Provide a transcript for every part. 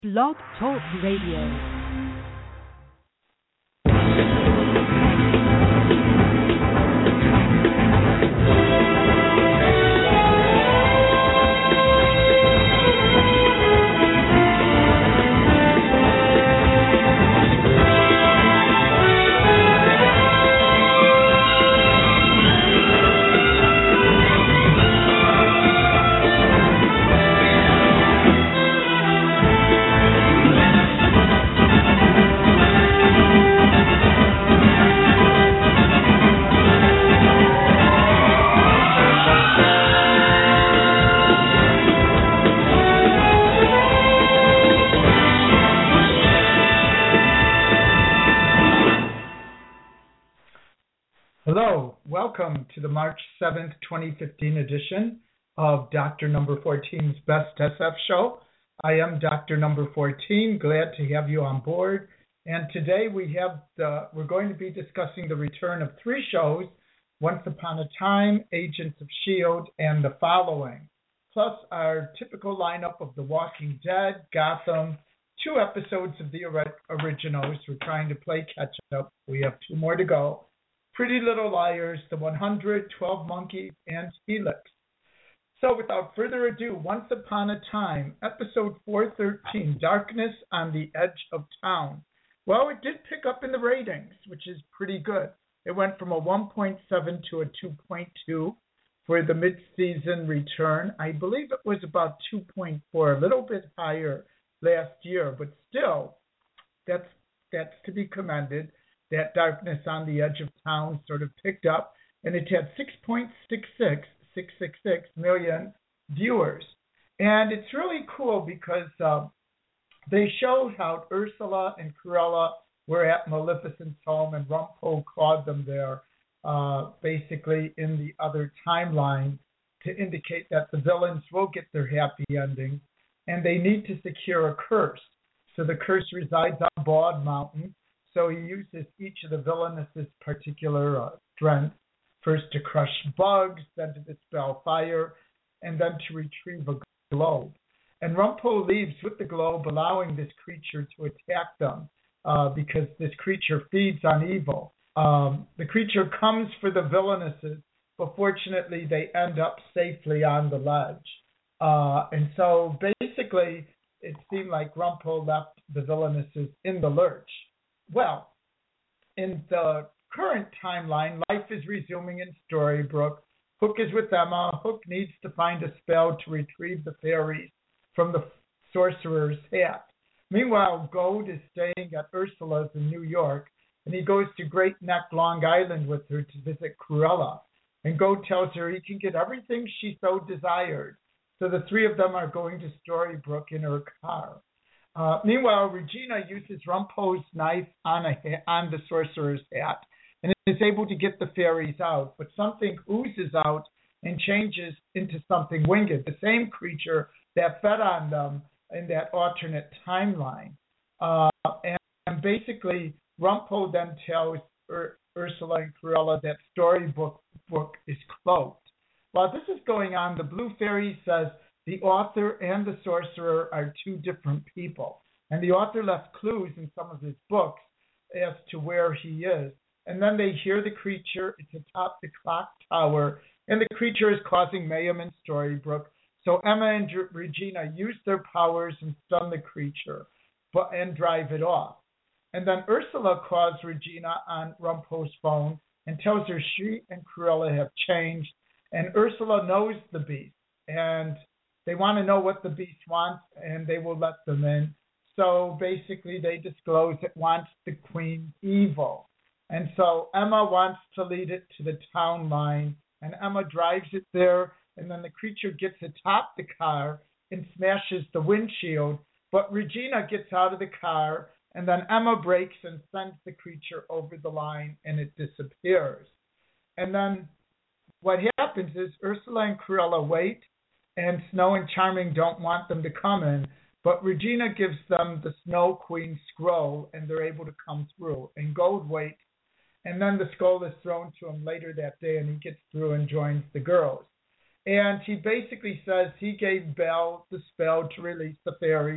Blog Talk Radio. Hello, welcome to the March 7th, 2015 edition of Dr. Number 14's Best SF Show. I am Dr. Number 14, glad to have you on board. And today we're going to be discussing the return of three shows, Once Upon a Time, Agents of S.H.I.E.L.D., and The Following, plus our typical lineup of The Walking Dead, Gotham, 2 episodes of the originals. We're trying to play catch up. We have 2 more to go. Pretty Little Liars, The 100, 12 Monkeys, and Helix. So without further ado, Once Upon a Time, episode 413, Darkness on the Edge of Town. Well, it did pick up in the ratings, which is pretty good. It went from a 1.7 to a 2.2 for the mid-season return. I believe it was about 2.4, a little bit higher last year, but still, that's to be commended. That Darkness on the Edge of Town sort of picked up, and it had 6.66 million viewers. And it's really cool because they showed how Ursula and Cruella were at Maleficent's home, and Rumpole called them there, basically in the other timeline, to indicate that the villains will get their happy ending, and they need to secure a curse. So the curse resides on Bald Mountain. So he uses each of the villainous' particular strengths, first to crush bugs, then to dispel fire, and then to retrieve a globe. And Rumpole leaves with the globe, allowing this creature to attack them because this creature feeds on evil. The creature comes for the villainous, but fortunately they end up safely on the ledge. And so basically it seemed like Rumpole left the villainous in the lurch. Well, in the current timeline, life is resuming in Storybrooke. Hook is with Emma. Hook needs to find a spell to retrieve the fairies from the sorcerer's hat. Meanwhile, Gold is staying at Ursula's in New York, and he goes to Great Neck, Long Island with her to visit Cruella. And Gold tells her he can get everything she so desired. So the 3 of them are going to Storybrooke in her car. Meanwhile, Regina uses Rumpole's knife on the sorcerer's hat and is able to get the fairies out, but something oozes out and changes into something winged, the same creature that fed on them in that alternate timeline. And basically, Rumpole then tells Ursula and Cruella that Storybrooke is closed. While this is going on, the Blue Fairy says the author and the sorcerer are 2 different people. And the author left clues in some of his books as to where he is. And then they hear the creature. It's atop the clock tower. And the creature is causing mayhem in Storybrooke. So Emma and Regina use their powers and stun the creature and drive it off. And then Ursula calls Regina on Rumpole's phone and tells her she and Cruella have changed. And Ursula knows the beast. And they want to know what the beast wants, and they will let them in. So basically, they disclose it wants the queen's evil. And so Emma wants to lead it to the town line, and Emma drives it there, and then the creature gets atop the car and smashes the windshield. But Regina gets out of the car, and then Emma brakes and sends the creature over the line, and it disappears. And then what happens is Ursula and Cruella wait, and Snow and Charming don't want them to come in, but Regina gives them the Snow Queen scroll, and they're able to come through. And Gold waits, and then the scroll is thrown to him later that day, and he gets through and joins the girls. And he basically says he gave Belle the spell to release the fairies,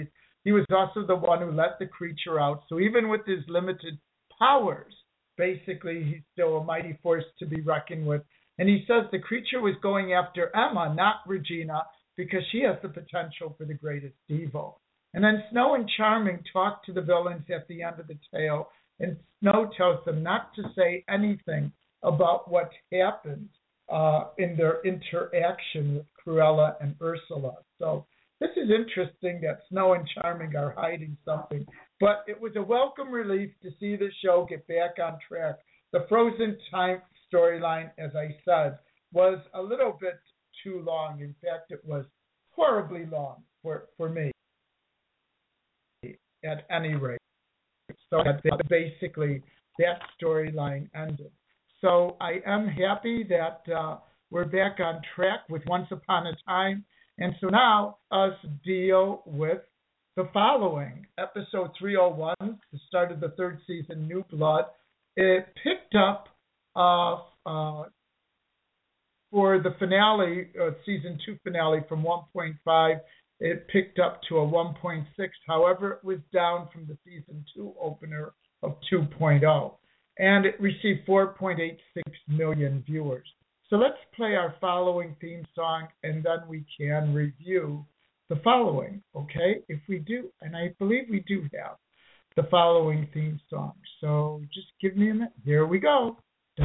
he was also the one who let the creature out. So even with his limited powers, basically, he's still a mighty force to be reckoned with. And he says the creature was going after Emma, not Regina, because she has the potential for the greatest evil. And then Snow and Charming talk to the villains at the end of the tale, and Snow tells them not to say anything about what happened in their interaction with Cruella and Ursula. So this is interesting that Snow and Charming are hiding something. But it was a welcome relief to see the show get back on track. The Frozen Time storyline, as I said, was a little bit too long. In fact, it was horribly long for me at any rate. So basically that storyline ended. So I am happy that we're back on track with Once Upon a Time. And so now us deal with the following. Episode 301, the start of the third season, New Blood. It picked up for the finale, season 2 finale, from 1.5. It picked up to a 1.6. However, it was down from the season 2 opener of 2.0. And it received 4.86 million viewers. So let's play our following theme song, and then we can review the following, okay? If we do, and I believe we do have the following theme song. So just give me a minute. Here we go.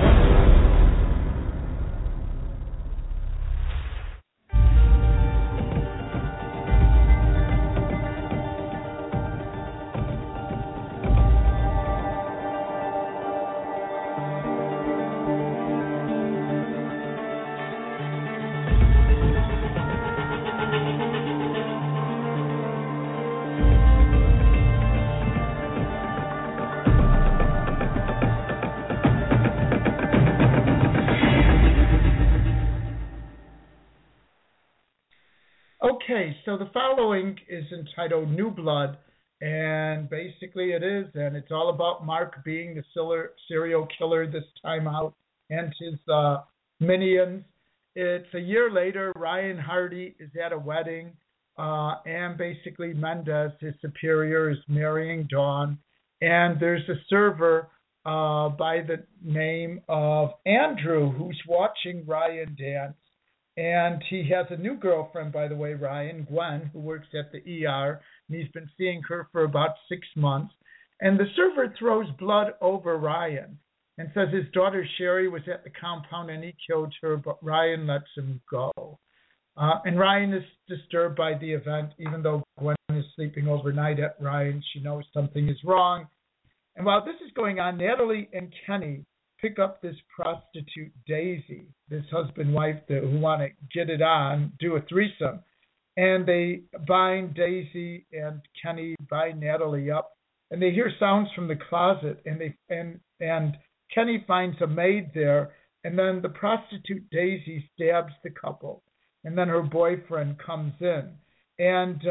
Okay, so the following is entitled New Blood, and basically it's all about Mark being the serial killer this time out and his minions. It's a year later. Ryan Hardy is at a wedding, and basically Mendez, his superior, is marrying Dawn, and there's a server by the name of Andrew who's watching Ryan dance. And he has a new girlfriend, by the way, Ryan, Gwen, who works at the ER, and he's been seeing her for about 6 months. And the server throws blood over Ryan and says his daughter Sherry was at the compound and he killed her, but Ryan lets him go. And Ryan is disturbed by the event, even though Gwen is sleeping overnight at Ryan. She knows something is wrong. And while this is going on, Natalie and Kenny pick up this prostitute, Daisy, this husband-wife who want to get it on, do a threesome. And they bind Daisy and Kenny, bind Natalie up, and they hear sounds from the closet, and Kenny finds a maid there, and then the prostitute Daisy stabs the couple, and then her boyfriend comes in. And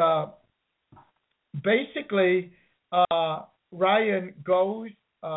basically, Ryan goes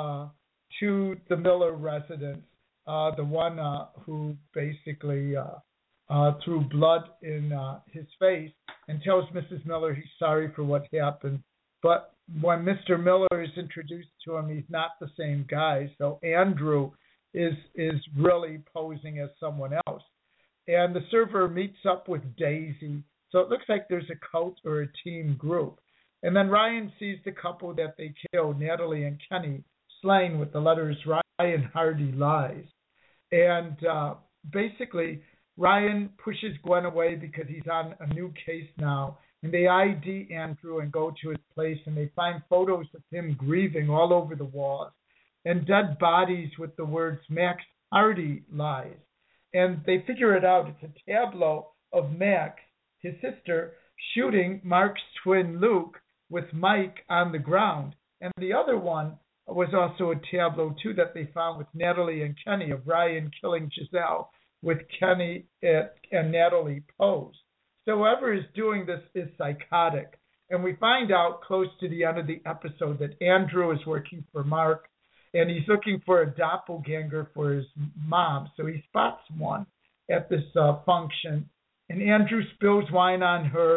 to the Miller residence, the one who basically threw blood in his face, and tells Mrs. Miller he's sorry for what happened. But when Mr. Miller is introduced to him, he's not the same guy. So Andrew is really posing as someone else. And the server meets up with Daisy. So it looks like there's a cult or a team group. And then Ryan sees the couple that they killed, Natalie and Kenny, slain with the letters Ryan Hardy Lies. And basically, Ryan pushes Gwen away because he's on a new case now. And they ID Andrew and go to his place, and they find photos of him grieving all over the walls and dead bodies with the words Max Hardy Lies. And they figure it out. It's a tableau of Max, his sister, shooting Mark's twin Luke with Mike on the ground. And the other one was also a tableau, too, that they found with Natalie and Kenny of Ryan killing Giselle with Kenny and Natalie posed. So whoever is doing this is psychotic. And we find out close to the end of the episode that Andrew is working for Mark, and he's looking for a doppelganger for his mom. So he spots one at this function, and Andrew spills wine on her,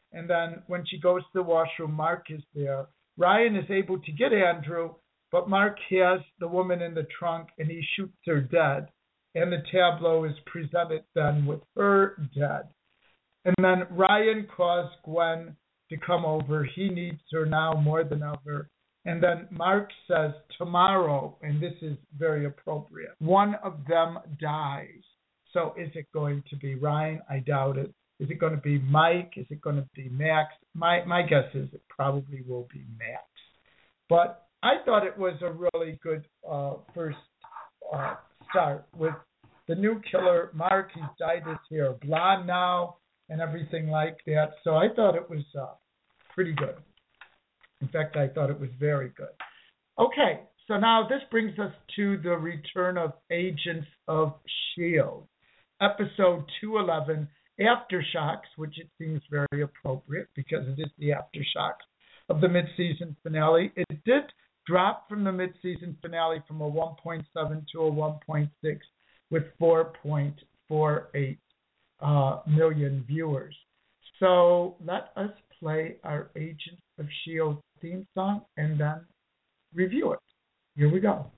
And then when she goes to the washroom, Mark is there. Ryan is able to get Andrew, but Mark has the woman in the trunk and he shoots her dead. And the tableau is presented then with her dead. And then Ryan calls Gwen to come over. He needs her now more than ever. And then Mark says, tomorrow, and this is very appropriate, one of them dies. So is it going to be Ryan? I doubt it. Is it going to be Mike? Is it going to be Max? My guess is it probably will be Max. But I thought it was a really good first start with the new killer, Mark. He's dyed his hair blonde now and everything like that. So I thought it was pretty good. In fact, I thought it was very good. Okay, so now this brings us to the return of Agents of S.H.I.E.L.D. Episode 211, Aftershocks, which it seems very appropriate because it is the aftershocks of the mid-season finale. It did drop from the mid-season finale from a 1.7 to a 1.6 with 4.48 million viewers. So let us play our Agents of S.H.I.E.L.D. theme song and then review it. Here we go.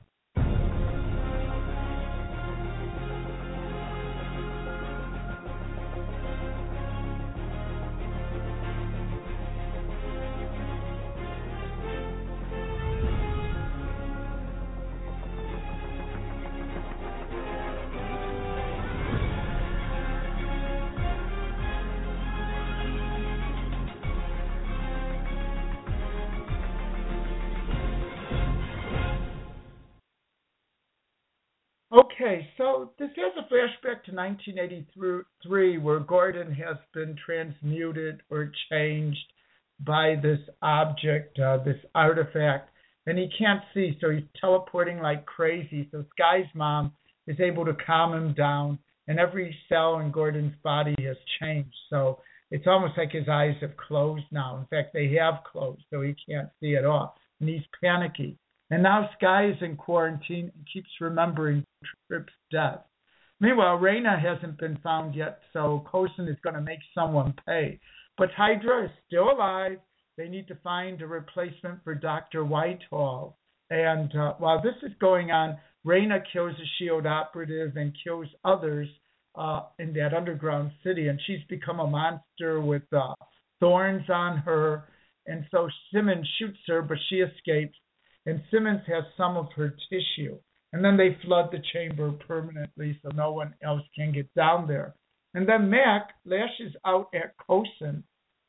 Okay, so this is a flashback to 1983 where Gordon has been transmuted or changed by this object, this artifact, and he can't see, so he's teleporting like crazy. So Sky's mom is able to calm him down, and every cell in Gordon's body has changed. So it's almost like his eyes have closed now. In fact, they have closed, so he can't see at all, and he's panicky. And now Sky is in quarantine and keeps remembering Tripp's death. Meanwhile, Raina hasn't been found yet, so Coulson is going to make someone pay. But Hydra is still alive. They need to find a replacement for Dr. Whitehall. And while this is going on, Raina kills a S.H.I.E.L.D. operative and kills others in that underground city. And she's become a monster with thorns on her. And so Simmons shoots her, but she escapes. And Simmons has some of her tissue. And then they flood the chamber permanently so no one else can get down there. And then Mac lashes out at Coulson,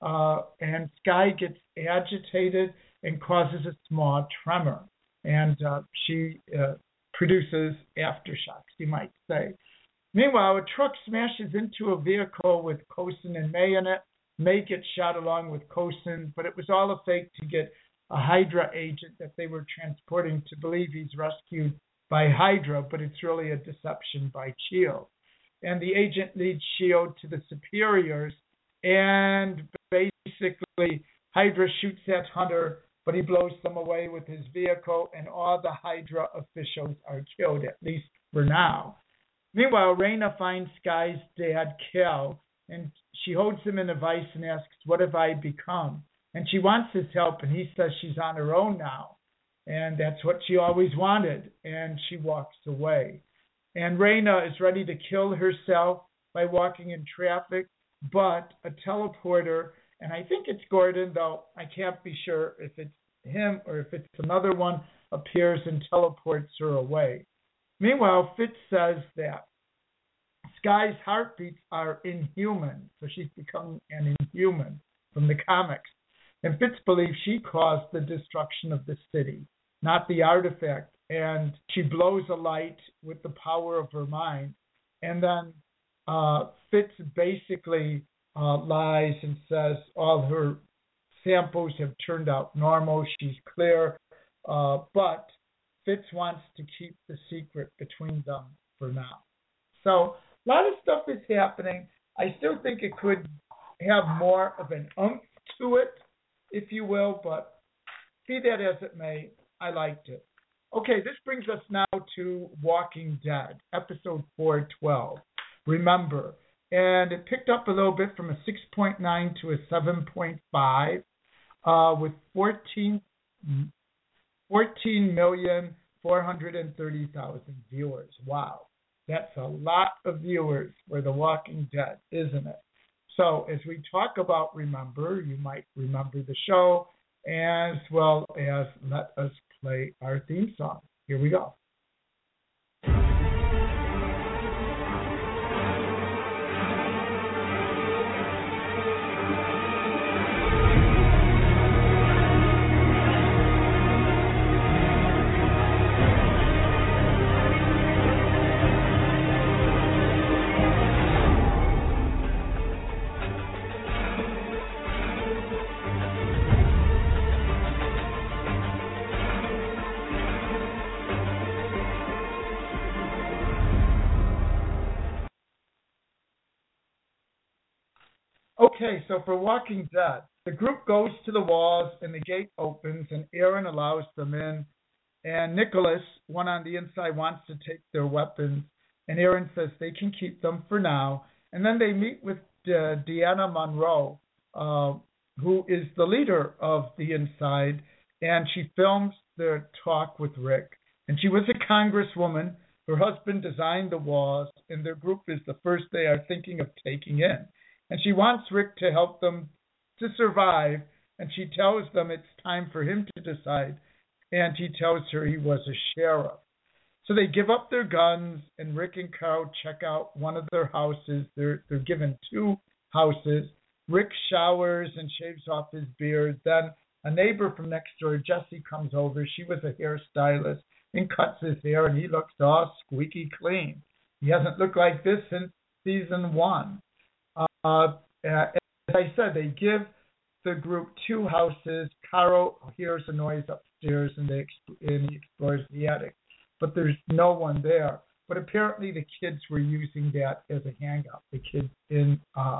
and Sky gets agitated and causes a small tremor. And she produces aftershocks, you might say. Meanwhile, a truck smashes into a vehicle with Coulson and May in it. May gets shot along with Coulson, but it was all a fake to get a Hydra agent that they were transporting to believe he's rescued by Hydra, but it's really a deception by S.H.I.E.L.D. And the agent leads S.H.I.E.L.D. to the superiors, and basically Hydra shoots at Hunter, but he blows them away with his vehicle, and all the Hydra officials are killed, at least for now. Meanwhile, Raina finds Sky's dad, Cal, and she holds him in a vice and asks, "What have I become?" And she wants his help, and he says she's on her own now. And that's what she always wanted. And she walks away. And Raina is ready to kill herself by walking in traffic, but a teleporter, and I think it's Gordon, though I can't be sure if it's him or if it's another one, appears and teleports her away. Meanwhile, Fitz says that Sky's heartbeats are inhuman, so she's becoming an inhuman from the comics. And Fitz believes she caused the destruction of the city, not the artifact. And she blows a light with the power of her mind. And then Fitz basically lies and says all her samples have turned out normal. She's clear. But Fitz wants to keep the secret between them for now. So a lot of stuff is happening. I still think it could have more of an oomph to it, if you will, but be that as it may, I liked it. Okay, this brings us now to Walking Dead, episode 412. Remember, and it picked up a little bit from a 6.9 to a 7.5 with 14,430,000 viewers. Wow, that's a lot of viewers for The Walking Dead, isn't it? So as we talk about remember, you might remember the show as well as let us play our theme song. Here we go. Okay, so for Walking Dead, the group goes to the walls and the gate opens and Aaron allows them in. And Nicholas, one on the inside, wants to take their weapons. And Aaron says they can keep them for now. And then they meet with Deanna Monroe, who is the leader of the inside. And she films their talk with Rick. And she was a congresswoman. Her husband designed the walls. And their group is the first they are thinking of taking in. And she wants Rick to help them to survive, and she tells them it's time for him to decide, and he tells her he was a sheriff. So they give up their guns, and Rick and Carl check out one of their houses. They're given two houses. Rick showers and shaves off his beard. Then a neighbor from next door, Jesse, comes over. She was a hairstylist and cuts his hair, and he looks all squeaky clean. He hasn't looked like this since season 1. As I said, they give the group two houses. Carl hears a noise upstairs and he explores the attic, but there's no one there. But apparently the kids were using that as a hangout, the kids in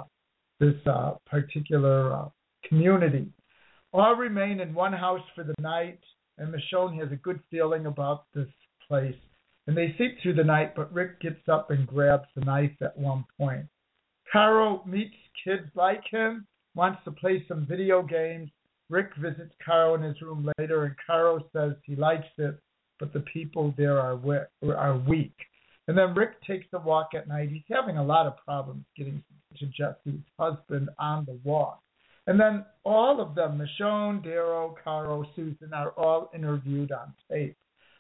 this particular community. All remain in one house for the night, and Michonne has a good feeling about this place. And they sleep through the night, but Rick gets up and grabs the knife at one point. Carl meets kids like him, wants to play some video games. Rick visits Carl in his room later, and Carl says he likes it, but the people there are weak. And then Rick takes a walk at night. He's having a lot of problems getting to Jesse's husband on the walk. And then all of them, Michonne, Darrow, Carl, Susan, are all interviewed on tape,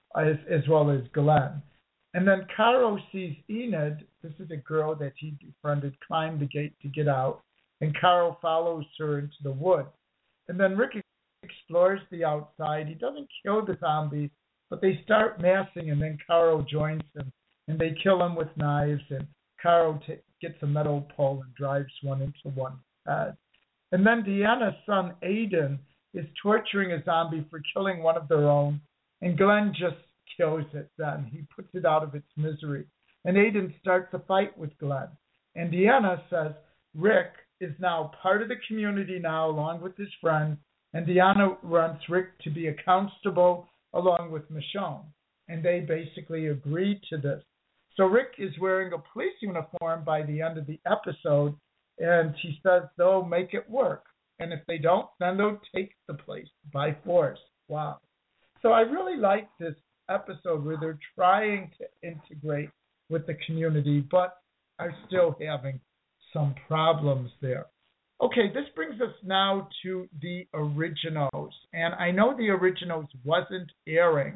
as well as Glenn. And then Carl sees Enid, this is a girl that he befriended, climb the gate to get out, and Carl follows her into the woods. And then Rick explores the outside. He doesn't kill the zombies, but they start massing, and then Carl joins them, and they kill him with knives, and Carl gets a metal pole and drives one into one's head. And then Deanna's son, Aiden, is torturing a zombie for killing one of their own, and Glenn just kills it then. He puts it out of its misery. And Aiden starts a fight with Glenn. And Deanna says Rick is now part of the community now, along with his friends, and Deanna wants Rick to be a constable along with Michonne. And they basically agree to this. So Rick is wearing a police uniform by the end of the episode, and he says they'll make it work. And if they don't, then they'll take the place by force. Wow. So I really like this episode where they're trying to integrate with the community, but are still having some problems there. Okay, this brings us now to the originals. And I know the originals wasn't airing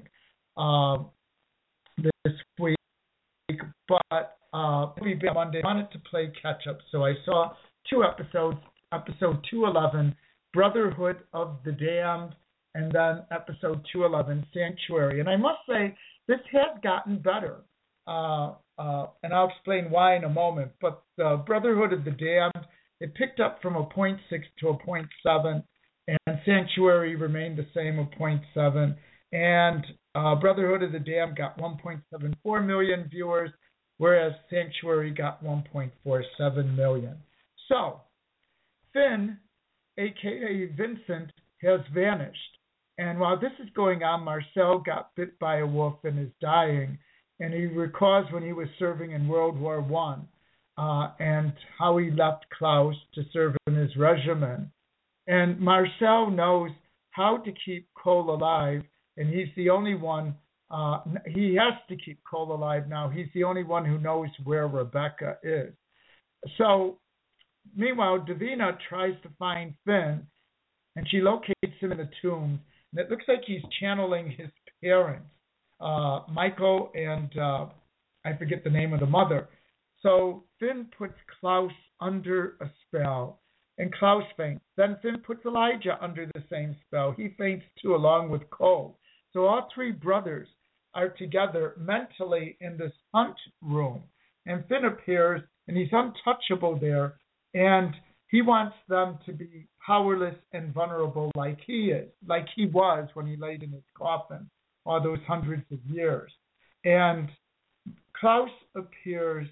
this week, but we've been Monday. I wanted to play catch up, so I saw two episodes. Episode 211, Brotherhood of the Damned, and then episode 211, Sanctuary. And I must say, this has gotten better. And I'll explain why in a moment. But the Brotherhood of the Damned, it picked up from a 0.6 to a 0.7, and Sanctuary remained the same, a 0.7. And Brotherhood of the Damned got 1.74 million viewers, whereas Sanctuary got 1.47 million. So, Finn, a.k.a. Vincent, has vanished. And while this is going on, Marcel got bit by a wolf and is dying. And he recalls when he was serving in World War I, and how he left Klaus to serve in his regiment. And Marcel knows how to keep Cole alive, and he's the only one. He has to keep Cole alive now. He's the only one who knows where Rebecca is. So, meanwhile, Davina tries to find Finn, and she locates him in a tomb. And it looks like he's channeling his parents, Michael and I forget the name of the mother. So Finn puts Klaus under a spell, and Klaus faints. Then Finn puts Elijah under the same spell. He faints too, along with Cole. So all three brothers are together mentally in this hunt room. And Finn appears, and he's untouchable there, and he wants them to be powerless and vulnerable like he is, like he was when he laid in his coffin all those hundreds of years. And Klaus appears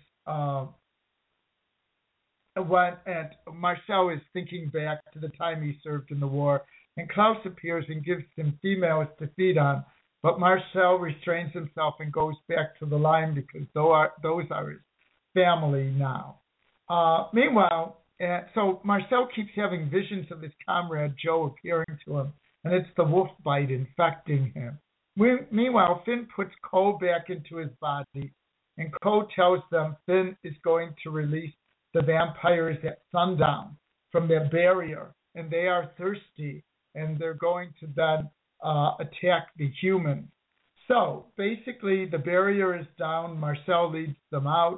and Marcel is thinking back to the time he served in the war, and Klaus appears and gives him females to feed on, but Marcel restrains himself and goes back to the line because those are his family now. Meanwhile, so Marcel keeps having visions of his comrade Joe appearing to him, and it's the wolf bite infecting him. Meanwhile, Finn puts Cole back into his body, and Cole tells them Finn is going to release the vampires at sundown from their barrier, and they are thirsty, and they're going to then attack the humans. So basically, the barrier is down. Marcel leads them out.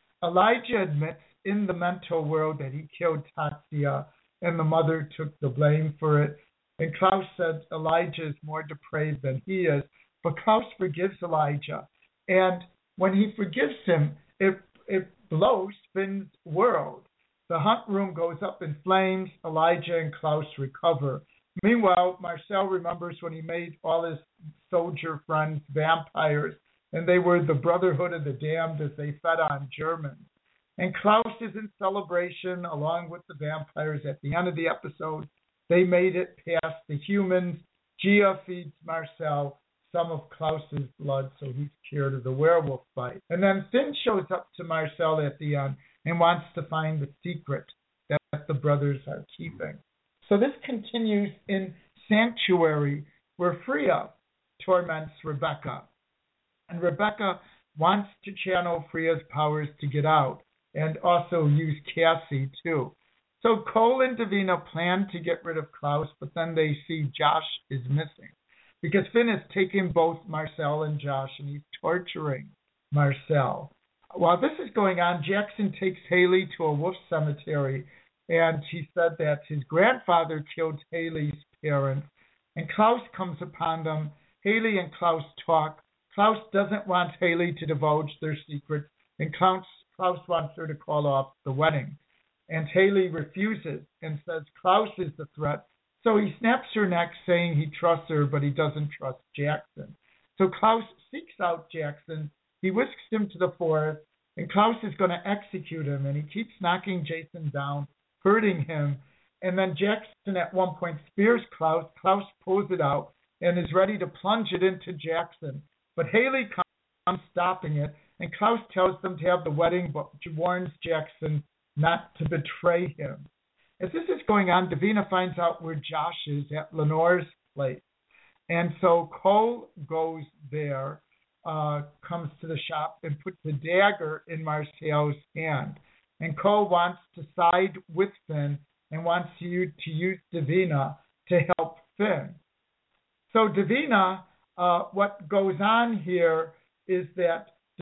Elijah admits in the mental world that he killed Tatsia, and the mother took the blame for it. And Klaus said Elijah is more depraved than he is, but Klaus forgives Elijah. And when he forgives him, it blows Finn's world. The hunt room goes up in flames. Elijah and Klaus recover. Meanwhile, Marcel remembers when he made all his soldier friends vampires, and they were the Brotherhood of the Damned as they fed on Germans. And Klaus is in celebration along with the vampires. At the end of the episode, they made it past the humans. Gia feeds Marcel some of Klaus's blood, so he's cured of the werewolf bite. And then Finn shows up to Marcel at the end and wants to find the secret that the brothers are keeping. So this continues in Sanctuary, where Freya torments Rebecca. And Rebecca wants to channel Freya's powers to get out, and also use Cassie too. So Cole and Davina plan to get rid of Klaus, but then they see Josh is missing, because Finn has taken both Marcel and Josh, and he's torturing Marcel. While this is going on, Jackson takes Haley to a wolf cemetery, and he said that his grandfather killed Haley's parents, and Klaus comes upon them. Haley and Klaus talk. Klaus doesn't want Haley to divulge their secrets, and Klaus wants her to call off the wedding. And Haley refuses and says Klaus is the threat. So he snaps her neck, saying he trusts her, but he doesn't trust Jackson. So Klaus seeks out Jackson. He whisks him to the forest, and Klaus is going to execute him, and he keeps knocking Jason down, hurting him. And then Jackson at one point spears Klaus. Klaus pulls it out and is ready to plunge it into Jackson. But Haley comes stopping it, and Klaus tells them to have the wedding, but warns Jackson not to betray him. As this is going on, Davina finds out where Josh is at Lenore's place. And so Cole goes there, comes to the shop, and puts the dagger in Marcel's hand. And Cole wants to side with Finn and wants you to use Davina to help Finn. So Davina, what goes on here is that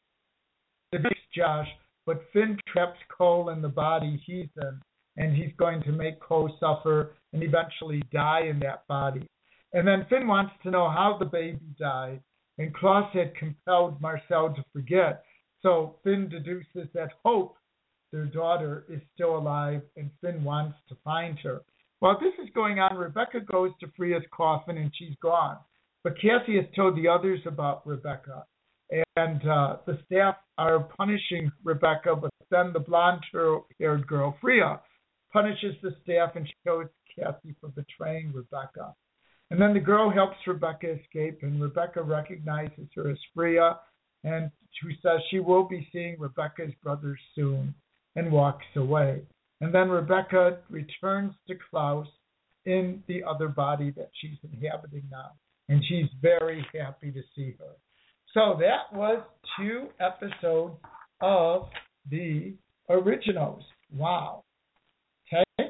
Davina Josh, but Finn traps Cole in the body he's in, and he's going to make Cole suffer and eventually die in that body. And then Finn wants to know how the baby died, and Klaus had compelled Marcel to forget. So Finn deduces that Hope, their daughter, is still alive, and Finn wants to find her. While this is going on, Rebecca goes to Freya's coffin, and she's gone. But Cassie has told the others about Rebecca. And the staff are punishing Rebecca, but then the blonde-haired girl, Freya, punishes the staff and shows Cassie for betraying Rebecca. And then the girl helps Rebecca escape, and Rebecca recognizes her as Freya, and she says she will be seeing Rebecca's brothers soon. and walks away. And then Rebecca returns to Klaus in the other body that she's inhabiting now. And she's very happy to see her. So that was 2 episodes of the originals. Wow. Okay.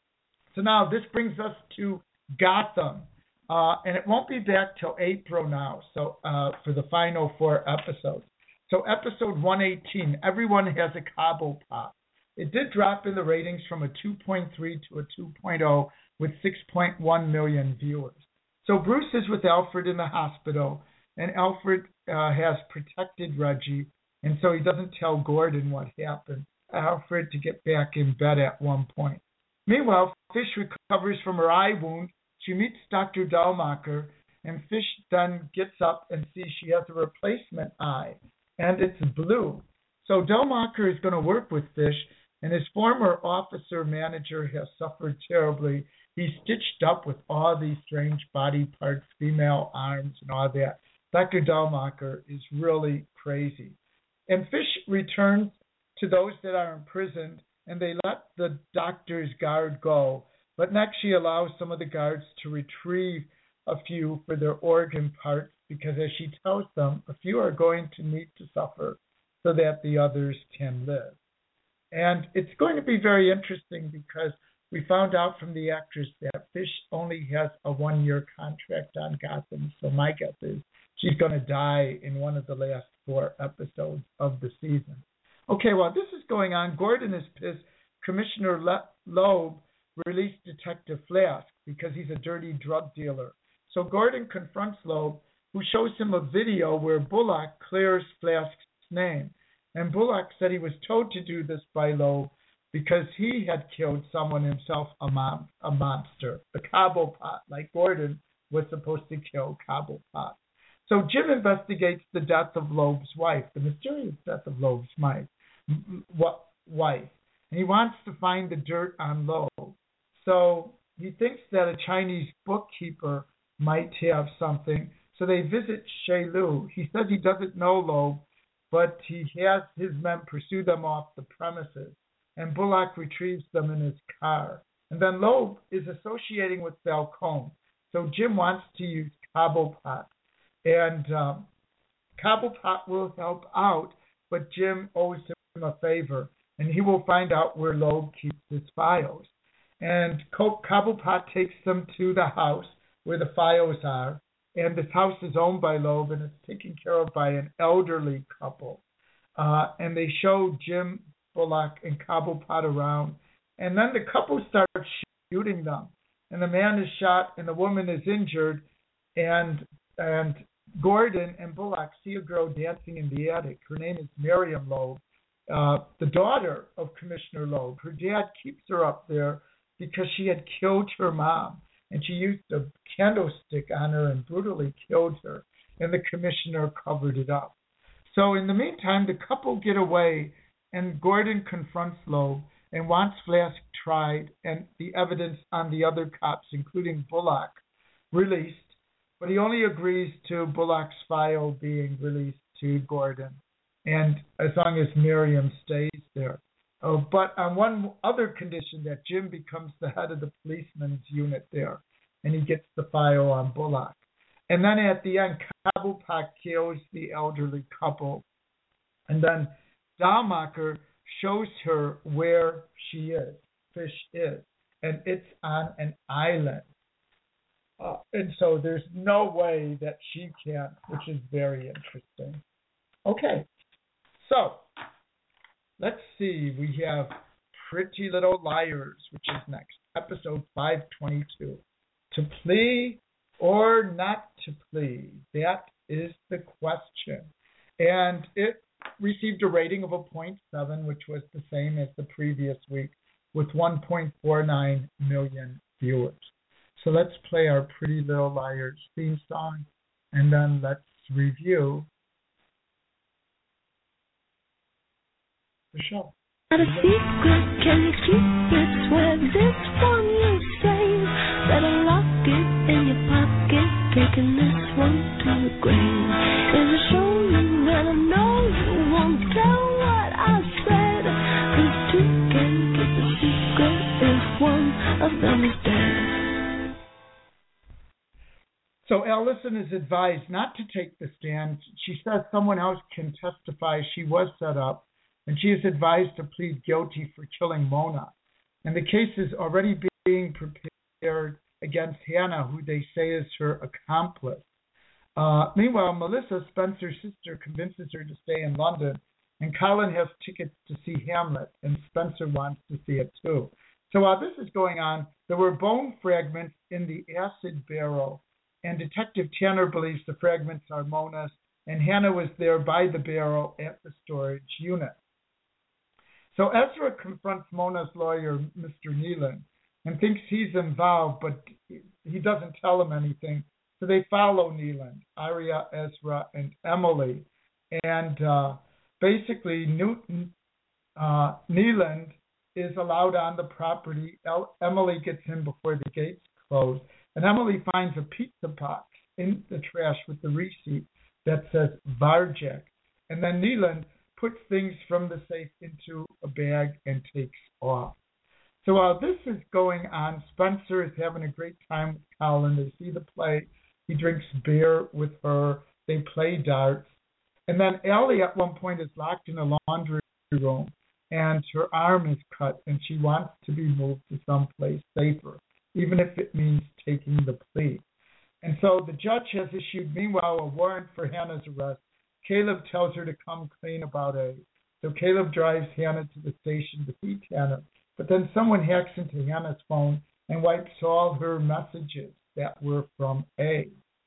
So now this brings us to Gotham. And it won't be back till April now, so for the final 4 episodes. So episode 118, Everyone Has a Cobblepot. It did drop in the ratings from a 2.3 to a 2.0 with 6.1 million viewers. So Bruce is with Alfred in the hospital, and Alfred has protected Reggie, and so he doesn't tell Gordon what happened. Alfred to get back in bed at one point. Meanwhile, Fish recovers from her eye wound. She meets Dr. Delmacher, and Fish then gets up and sees she has a replacement eye, and it's blue. So Delmacher is going to work with Fish, and his former officer manager has suffered terribly. He's stitched up with all these strange body parts, female arms, and all that. Dr. Delmacher is really crazy. And Fish returns to those that are imprisoned, and they let the doctor's guard go. But next she allows some of the guards to retrieve a few for their organ parts because, as she tells them, a few are going to need to suffer so that the others can live. And it's going to be very interesting because we found out from the actress that Fish only has a 1-year contract on Gotham, so my guess is she's going to die in one of the last 4 episodes of the season. Okay, while this is going on, Gordon is pissed. Commissioner Loeb released Detective Flask because he's a dirty drug dealer. So Gordon confronts Loeb, who shows him a video where Bullock clears Flask's name. And Bullock said he was told to do this by Loeb because he had killed someone himself, a monster, the Cobblepot, like Gordon was supposed to kill Cobblepot. So Jim investigates the death of Loeb's wife, the mysterious death of Loeb's wife. And he wants to find the dirt on Loeb. So he thinks that a Chinese bookkeeper might have something. So they visit Shai Lu. He says he doesn't know Loeb, but he has his men pursue them off the premises. And Bullock retrieves them in his car. And then Loeb is associating with Falcone. So Jim wants to use Cobblepot. And Cobblepot will help out, but Jim owes him a favor. And he will find out where Loeb keeps his files. And Cobblepot takes them to the house where the files are. And this house is owned by Loeb, and it's taken care of by an elderly couple. And they show Jim, Bullock, and Cobblepot around. And then the couple starts shooting them. And the man is shot, and the woman is injured. And Gordon and Bullock see a girl dancing in the attic. Her name is Miriam Loeb, the daughter of Commissioner Loeb. Her dad keeps her up there because she had killed her mom, and she used a candlestick on her and brutally killed her, and the commissioner covered it up. So in the meantime, the couple get away, and Gordon confronts Loeb and wants Flask tried and the evidence on the other cops, including Bullock, released, but he only agrees to Bullock's file being released to Gordon, and as long as Miriam stays there. But on one other condition, that Jim becomes the head of the policeman's unit there, and he gets the file on Bullock. And then at the end, Cobblepot kills the elderly couple, and then Delmacher shows her where she is, Fish is, and it's on an island. And so there's no way that she can, which is very interesting. Okay, so let's see. We have Pretty Little Liars, which is next, episode 522. To plea or not to plea? That is the question. And it received a rating of a 0.7, which was the same as the previous week, with 1.49 million viewers. So let's play our Pretty Little Liars theme song, and then let's review the show. Not a secret, can you keep it? Swear this one you say. Better lock it in your pocket, taking this one to the grave. It'll show you, and I know you won't tell what I said. 'Cause to So Allison is advised not to take the stand. She says someone else can testify she was set up, and she is advised to plead guilty for killing Mona. And the case is already being prepared against Hannah, who they say is her accomplice. Meanwhile, Melissa, Spencer's sister, convinces her to stay in London, and Colin has tickets to see Hamlet, and Spencer wants to see it too. So while this is going on, there were bone fragments in the acid barrel, and Detective Tanner believes the fragments are Mona's, and Hannah was there by the barrel at the storage unit. So Ezra confronts Mona's lawyer, Mr. Nealon, and thinks he's involved, but he doesn't tell him anything. So they follow Nealon, Aria, Ezra, and Emily. And basically, Nealon is allowed on the property. Emily gets in before the gates close. And Emily finds a pizza box in the trash with the receipt that says Varjak. And then Nealon puts things from the safe into a bag and takes off. So while this is going on, Spencer is having a great time with Colin. They see the play. He drinks beer with her. They play darts. And then Allie at one point is locked in a laundry room, and her arm is cut, and she wants to be moved to someplace safer, even if it means taking the plea. And so the judge has issued, meanwhile, a warrant for Hannah's arrest. Caleb tells her to come clean about it. So Caleb drives Hannah to the station to see Hannah. But then someone hacks into Hannah's phone and wipes all her messages that were from A.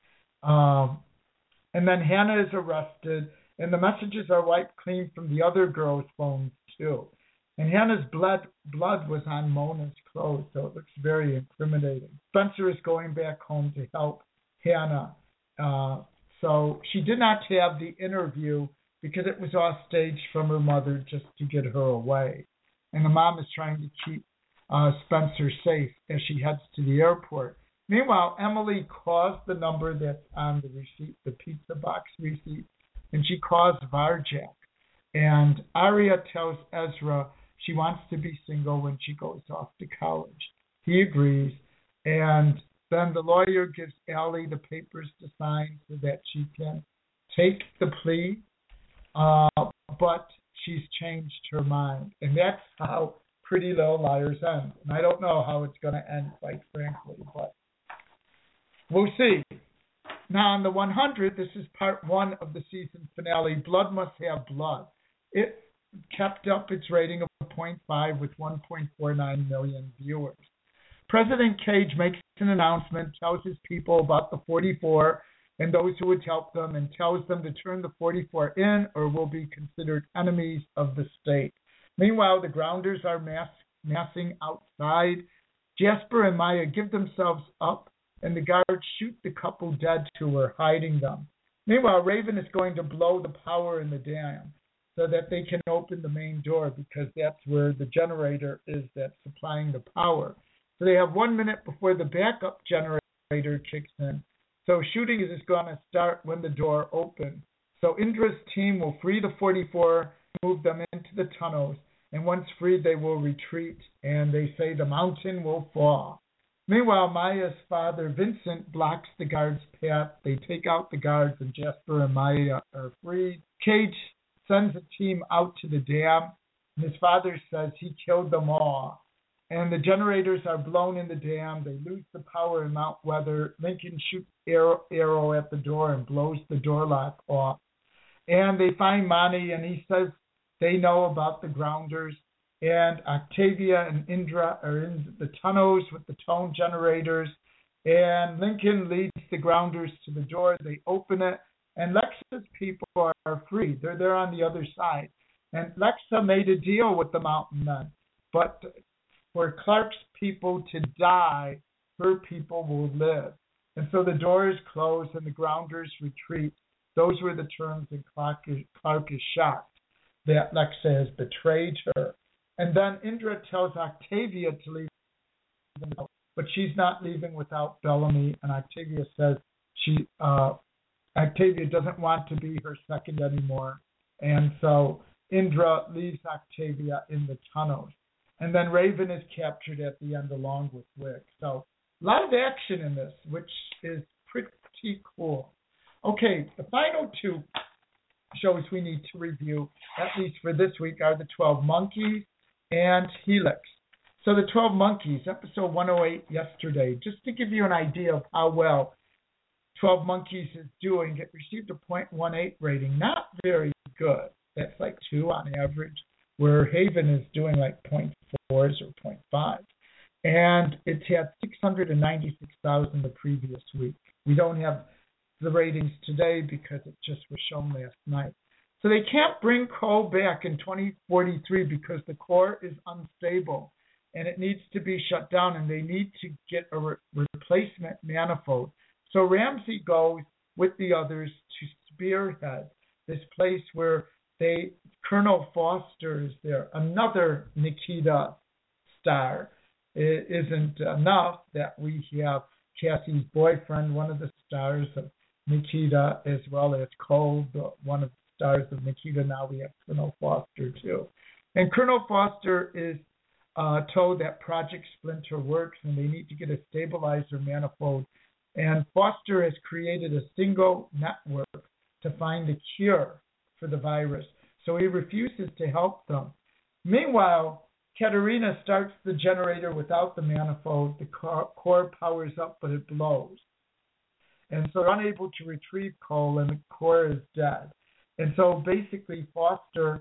And then Hannah is arrested, and the messages are wiped clean from the other girls' phones too. And Hannah's blood was on Mona's clothes, so it looks very incriminating. Spencer is going back home to help Hannah. So she did not have the interview because it was off stage from her mother just to get her away. And the mom is trying to keep Spencer safe as she heads to the airport. Meanwhile, Emily calls the number that's on the receipt, the pizza box receipt, and she calls Varjak. And Aria tells Ezra she wants to be single when she goes off to college. He agrees, and then the lawyer gives Allie the papers to sign so that she can take the plea, but she's changed her mind. And that's how Pretty Little Liars ends. And I don't know how it's going to end, quite frankly, but we'll see. Now, on the 100, this is part one of the season finale, Blood Must Have Blood. It kept up its rating of 0.5 with 1.49 million viewers. President Cage makes an announcement, tells his people about the 44 and those who would help them, and tells them to turn the 44 in or will be considered enemies of the state. Meanwhile, the Grounders are massing outside. Jasper and Maya give themselves up, and the guards shoot the couple dead who were hiding them. Meanwhile, Raven is going to blow the power in the dam so that they can open the main door, because that's where the generator is that's supplying the power. So they have 1 minute before the backup generator kicks in. So shooting is going to start when the door opens. So Indra's team will free the 44, move them into the tunnels, and once freed, they will retreat, and they say the mountain will fall. Meanwhile, Maya's father, Vincent, blocks the guards' path. They take out the guards, and Jasper and Maya are freed. Cage sends a team out to the dam, and his father says he killed them all. And the generators are blown in the dam. They lose the power in Mount Weather. Lincoln shoots arrow at the door and blows the door lock off. And they find Monty, and he says they know about the Grounders. And Octavia and Indra are in the tunnels with the tone generators. And Lincoln leads the Grounders to the door. They open it, and Lexa's people are free. They're there on the other side. And Lexa made a deal with the Mountain Men. But for Clark's people to die, her people will live. And so the door is closed and the Grounders retreat. Those were the terms, and Clark is shocked that Lexa has betrayed her. And then Indra tells Octavia to leave, but she's not leaving without Bellamy. And Octavia says Octavia doesn't want to be her second anymore. And so Indra leaves Octavia in the tunnels. And then Raven is captured at the end along with Wick. So a lot of action in this, which is pretty pretty cool. Okay, the final two shows we need to review, at least for this week, are the 12 Monkeys and Helix. So the 12 Monkeys, episode 108 yesterday, just to give you an idea of how well 12 Monkeys is doing, it received a 0.18 rating. Not very good. That's like 2 on average, where Haven is doing like 0.4s or 0.5. And it had 696,000 the previous week. We don't have the ratings today because it just was shown last night. So they can't bring Cole back in 2043 because the core is unstable and it needs to be shut down, and they need to get a replacement manifold. So Ramsey goes with the others to Spearhead, this place where Colonel Foster is there, another Nikita star. It isn't enough that we have Cassie's boyfriend, one of the stars of Nikita, as well as Cole, one of the stars of Nikita. Now we have Colonel Foster too. And Colonel Foster is told that Project Splinter works and they need to get a stabilizer manifold. And Foster has created a single network to find a cure for the virus. So he refuses to help them. Meanwhile, Katerina starts the generator without the manifold. The core powers up, but it blows. And so they're unable to retrieve Cole, and the core is dead. And so basically Foster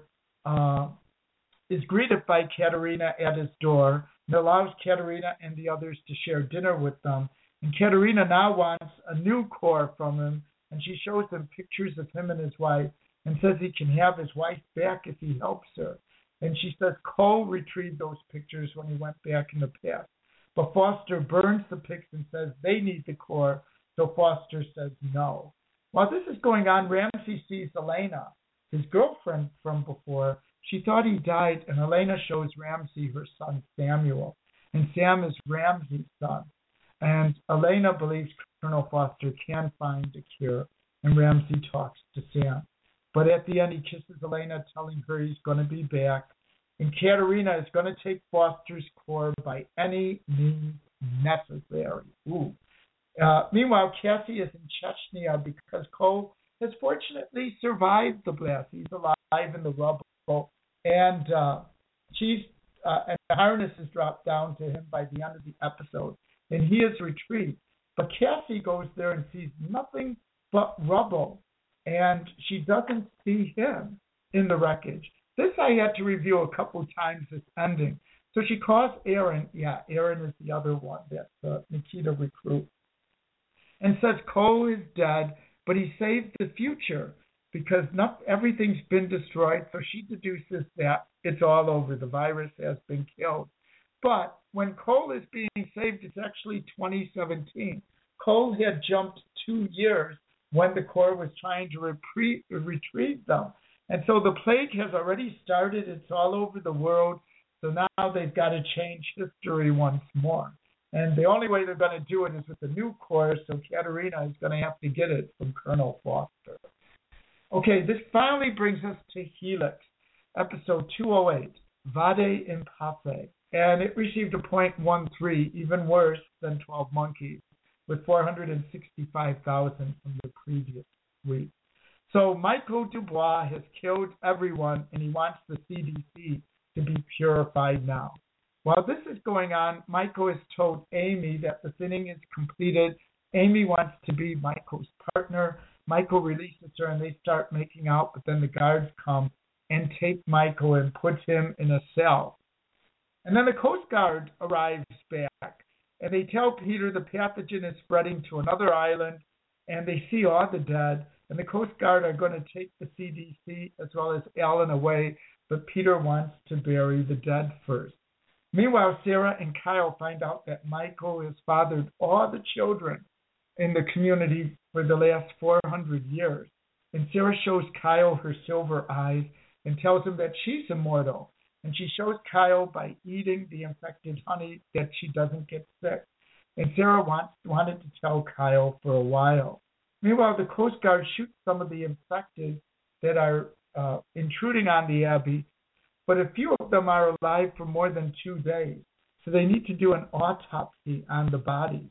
is greeted by Katerina at his door and allows Katerina and the others to share dinner with them. And Katerina now wants a new core from him, and she shows him pictures of him and his wife and says he can have his wife back if he helps her. And she says Cole retrieved those pictures when he went back in the past. But Foster burns the pics and says they need the core, so Foster says no. While this is going on, Ramsey sees Elena, his girlfriend from before. She thought he died, and Elena shows Ramsey her son Samuel. And Sam is Ramsey's son. And Elena believes Colonel Foster can find a cure, and Ramsey talks to Sam. But at the end, he kisses Elena, telling her he's going to be back. And Katerina is going to take Foster's core by any means necessary. Meanwhile, Cassie is in Chechnya because Cole has fortunately survived the blast. He's alive in the rubble, and and the harness is dropped down to him by the end of the episode, and he is retrieved. But Cassie goes there and sees nothing but rubble, and she doesn't see him in the wreckage. This I had to review a couple times, this ending. So she calls Aaron. Yeah, Aaron is the other one, that's the Nikita recruit. And says Cole is dead, but he saved the future because not everything's been destroyed. So she deduces that it's all over. The virus has been killed. But when Cole is being saved, it's actually 2017. Cole had jumped 2 years when the core was trying to retrieve them. And so the plague has already started. It's all over the world. So now they've got to change history once more. And the only way they're going to do it is with the new core, so Katerina is going to have to get it from Colonel Foster. Okay, this finally brings us to Helix, episode 208, Vade in Pace. And it received a 0.13, even worse than 12 Monkeys, with 465,000 from the previous week. So Michael Dubois has killed everyone, and he wants the CDC to be purified now. While this is going on, Michael has told Amy that the thinning is completed. Amy wants to be Michael's partner. Michael releases her, and they start making out, but then the guards come and take Michael and put him in a cell. And then the Coast Guard arrives back, and they tell Peter the pathogen is spreading to another island, and they see all the dead, and the Coast Guard are going to take the CDC as well as Alan away, but Peter wants to bury the dead first. Meanwhile, Sarah and Kyle find out that Michael has fathered all the children in the community for the last 400 years. And Sarah shows Kyle her silver eyes and tells him that she's immortal. And she shows Kyle by eating the infected honey that she doesn't get sick. And Sarah wanted to tell Kyle for a while. Meanwhile, the Coast Guard shoots some of the infected that are intruding on the Abbey, but a few of them are alive for more than 2 days. So they need to do an autopsy on the bodies.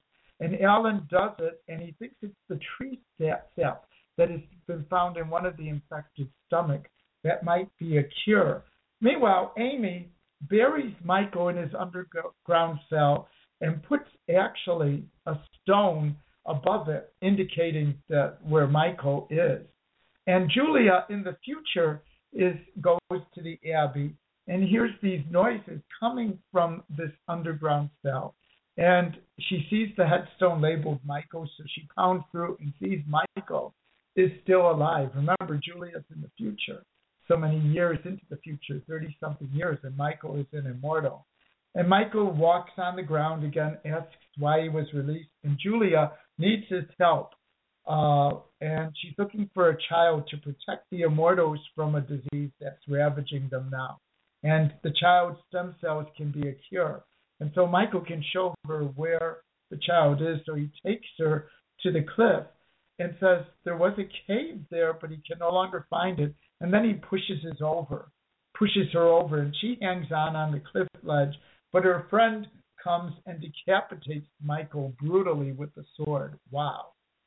And Alan does it, and he thinks it's the tree sap that has been found in one of the infected stomachs that might be a cure. Meanwhile, Amy buries Michael in his underground cell and puts actually a stone above it, indicating where Michael is. And Julia, in the future, goes to the Abbey and hears these noises coming from this underground cell. And she sees the headstone labeled Michael, so she pounds through and sees Michael is still alive. Remember, Julia's in the future, so many years into the future, 30-something years, and Michael is an immortal. And Michael walks on the ground again, asks why he was released, and Julia needs his help. And she's looking for a child to protect the immortals from a disease that's ravaging them now. And the child's stem cells can be a cure. And so Michael can show her where the child is, so he takes her to the cliff and says there was a cave there, but he can no longer find it. And then he pushes her over, and she hangs on the cliff ledge. But her friend comes and decapitates Michael brutally with the sword. Wow.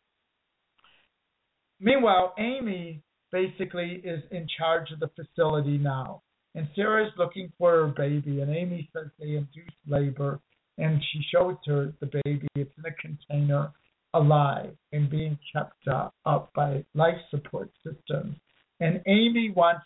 Meanwhile, Amy basically is in charge of the facility now. And Sarah's looking for her baby, and Amy says they induced labor, and she shows her the baby. It's in a container, alive, and being kept up by life support systems. And Amy wants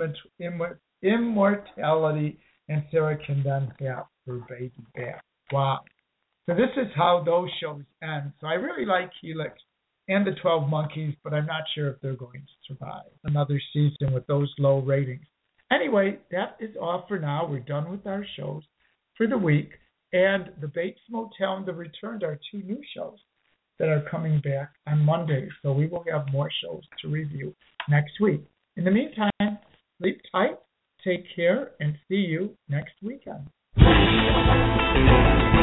immortality, and Sarah can then have her baby back. Wow. So this is how those shows end. So I really like Helix and the 12 Monkeys, but I'm not sure if they're going to survive another season with those low ratings. Anyway, that is all for now. We're done with our shows for the week. And the Bates Motel and The Returned are two new shows that are coming back on Monday. So we will have more shows to review next week. In the meantime, sleep tight, take care, and see you next weekend.